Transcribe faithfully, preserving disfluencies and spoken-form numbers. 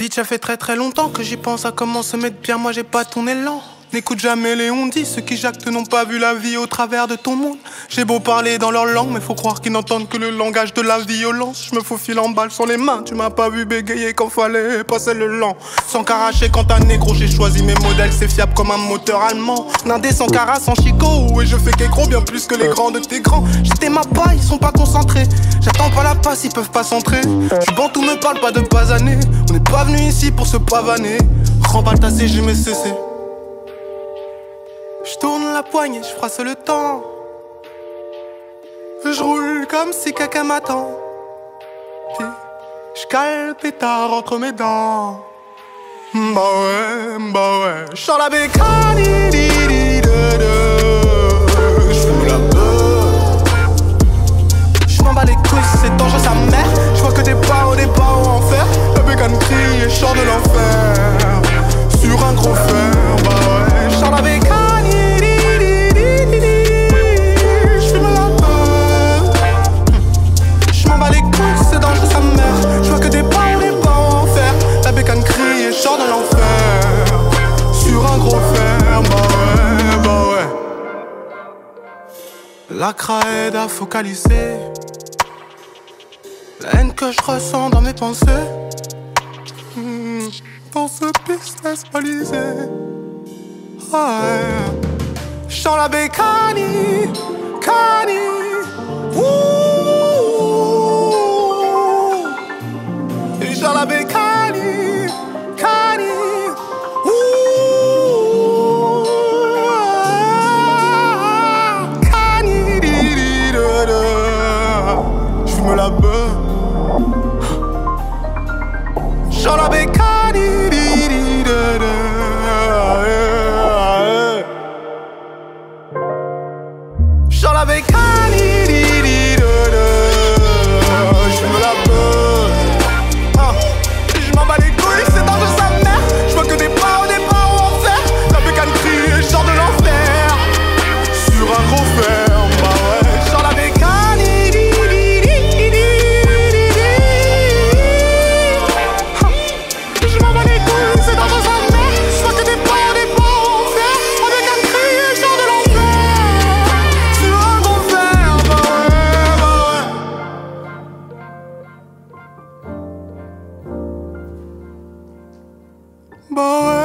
Bitch, ça fait très très longtemps que j'y pense à comment se mettre bien, moi j'ai pas ton élan. N'écoute jamais les on-dit, ceux qui jactent n'ont pas vu la vie au travers de ton monde. J'ai beau parler dans leur langue, mais faut croire qu'ils n'entendent que le langage de la violence. Je me faufile en balle sur les mains, tu m'as pas vu bégayer quand fallait passer le lent. Sans caracher quand un négro, j'ai choisi mes modèles, c'est fiable comme un moteur allemand. Nindé sans cara, sans chico, et je fais qu'est gros bien plus que les grands de tes grands. J'étais ma paille, ils sont pas concentrés. J'attends pas la passe, ils peuvent pas s'entrer. Tu bantou me parle pas de pas années. On n'est pas venu ici pour se pavaner. Remballe ta C G, mais c'est c'est. J'tourne la poignée, j'frasse le temps. J'roule comme si quelqu'un m'attend. J'cale pétard entre mes dents. Bah ouais, bah ouais. J'sors la bécane, j'fume la beuh. J'm'en bats les couilles, c'est dangereux sa mère. J'vois que des barreaux, des barreaux en fer. La bécane crie et j'sors de l'enfer. Sur un gros fer, bah ouais. J'sors la bécane. C'est dangereux sa mère. Je vois que des pas ou des pas en fer. La bécane crie et sort de l'enfer. Sur un gros fer, bah ouais, bah ouais. La cra aide à focaliser la haine que je ressens dans mes pensées. mmh, Dans ce business balisé. Ah ouais. J'sens la bécane, cani. Ouh. Dans la bécane, cani, ouh, cani, j'fume la beuh. Dans la bécane, dans la bécane. Boy.